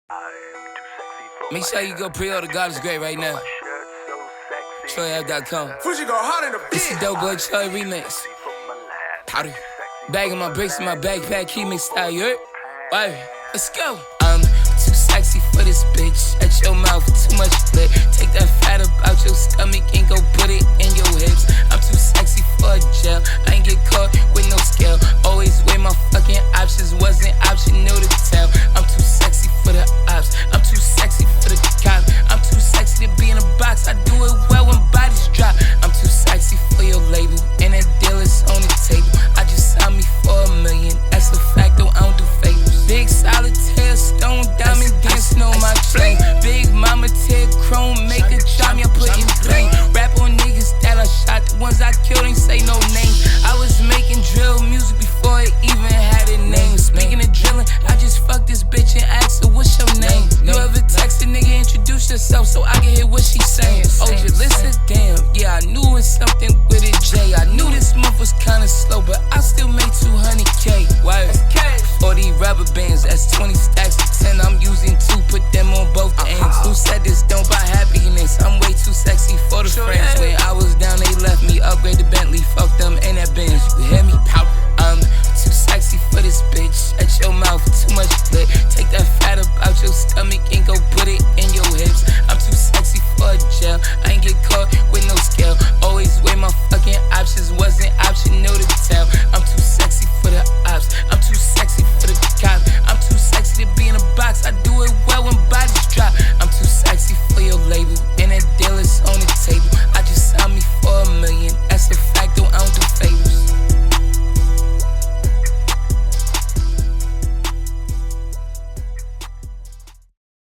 Make sure you go pre-order God is Great right now. TroyApp.com. Fuji go hard in the It's the Dope Boy Troy remix. Powder. Bagging my bricks in my backpack, key mix style, you heard? Why? Let's go. I'm too sexy for this bitch. At your mouth, too much lit. Take that fat up out your stomach and go put it in your hips. I'm too sexy for a gel. I ain't get caught with no scale. Always weigh my fucking options. Wasn't optional to tell. I'm too sexy for the ops. I'm too sexy for the cops. I'm too sexy to be in a box. I do it well when bodies drop. I'm too sexy for your label. And that deal is on the table. I just signed me for $1 million. That's a fact, though I don't do favors. Big solitaire, stone diamond dancing on my chain. Big mama tear chrome, make a drop me, I put in pain. Rap on niggas that I shot, the ones I killed ain't say no name. I was making drill music before it even had a name. Speaking of drilling, I just fucked this bitch and asked her, what's your name? You ever text a nigga, introduce yourself so I